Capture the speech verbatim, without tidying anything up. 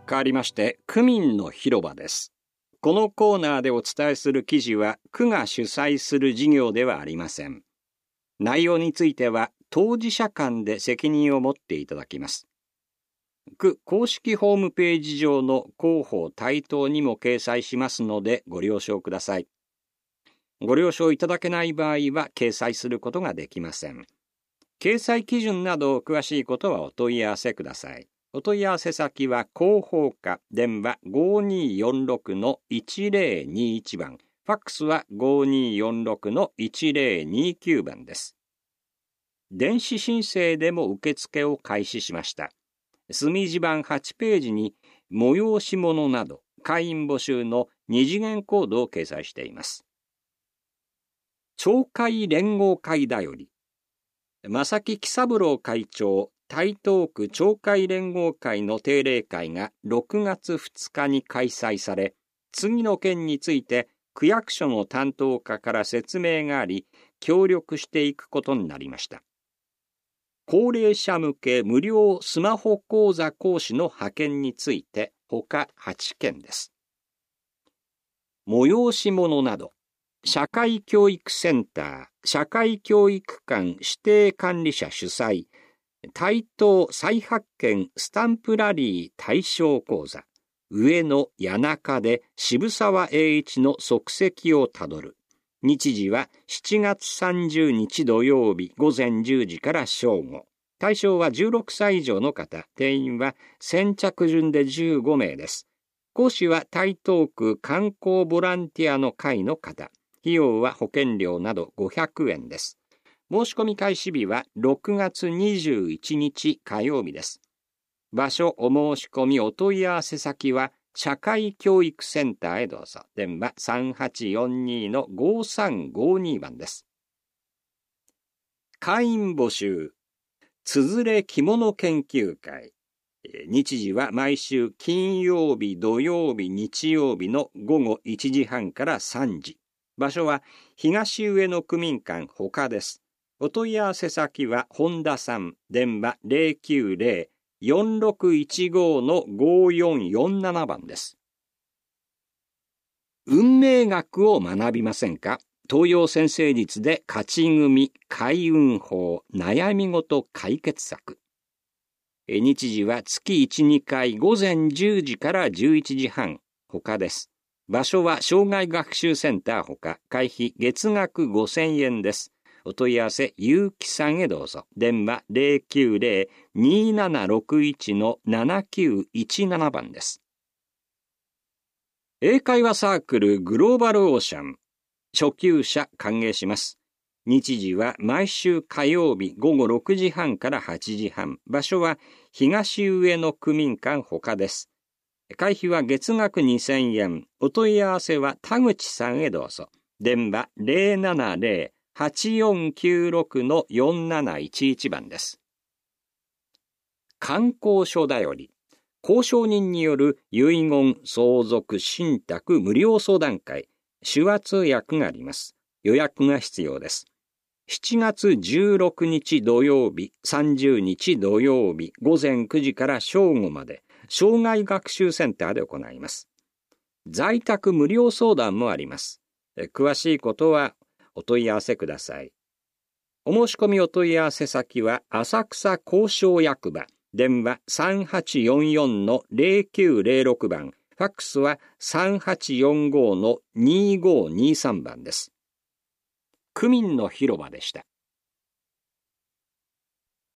変わりまして区民の広場です。このコーナーでお伝えする記事は区が主催する事業ではありません。内容については当事者間で責任を持っていただきます。区公式ホームページ上の広報対等にも掲載しますのでご了承ください。ご了承いただけない場合は掲載することができません。掲載基準など詳しいことはお問い合わせください。お問い合わせ先は広報課電話 ごーにーよんろくのいちぜろにいち 番、ファックスは ごーにーよんろくのいちぜろにきゅう 番です。電子申請でも受付を開始しました。墨字版はちページに催し物など会員募集の二次元コードを掲載しています。町会連合会だより、正木喜三郎会長台東区町会連合会の定例会がろくがつふつかに開催され、次の件について区役所の担当課から説明があり、協力していくことになりました。高齢者向け無料スマホ講座講師の派遣について他はちけんです。催し物など、社会教育センター、社会教育館指定管理者主催、台東再発見スタンプラリー対象講座、上野谷中で渋沢栄一の足跡をたどる。日時はしちがつさんじゅうにち土曜日午前じゅうじから正午。対象はじゅうろくさい以上の方、定員は先着順でじゅうごめいです。講師は台東区観光ボランティアの会の方。費用は保険料などごひゃくえんです。申し込み開始日はろくがつにじゅういちにち火曜日です。場所、お申し込み、お問い合わせ先は社会教育センターへどうぞ。電話 さんはちよんにのごさんごに 番です。会員募集、つづれ着物研究会。日時は毎週金曜日、土曜日、日曜日のごごいちじはんからさんじ。場所は東上野区民館他です。お問い合わせ先は本田さん、電話 ゼロきゅうゼロ よんろくいちごのごよんよんなな 番です。運命学を学びませんか？東洋占星術で勝ち組、開運法、悩み事解決策。日時は月いち、にかい午前じゅうじからじゅういちじはん他です。場所は障害学習センターほか、会費月額ごせんえんです。お問い合わせ、ゆうきさんへどうぞ。電話 ゼロきゅうゼロ にーななろくいちのななきゅういちなな 番です。英会話サークルグローバルオーシャン。初級者歓迎します。日時は毎週火曜日ごごろくじはんからはちじはん。場所は東上野区民館ほかです。会費は月額にせんえん。お問い合わせは田口さんへどうぞ。電話 ゼロななゼロ はちよんきゅうろくのよんなないちいち 番です。観光所だより、公証人による遺言、相続、信託無料相談会、手話通訳があります。予約が必要です。しちがつじゅうろくにち土曜日、さんじゅうにち土曜日、午前くじから正午まで、障害学習センターで行います。在宅無料相談もあります。詳しいことはお問い合わせください。お申し込みお問い合わせ先は浅草交渉役場、電話 さんはちよんよんのゼロきゅうゼロろく 番、ファックスは さんはちよんごのにーごにーさん 番です。区民の広場でした。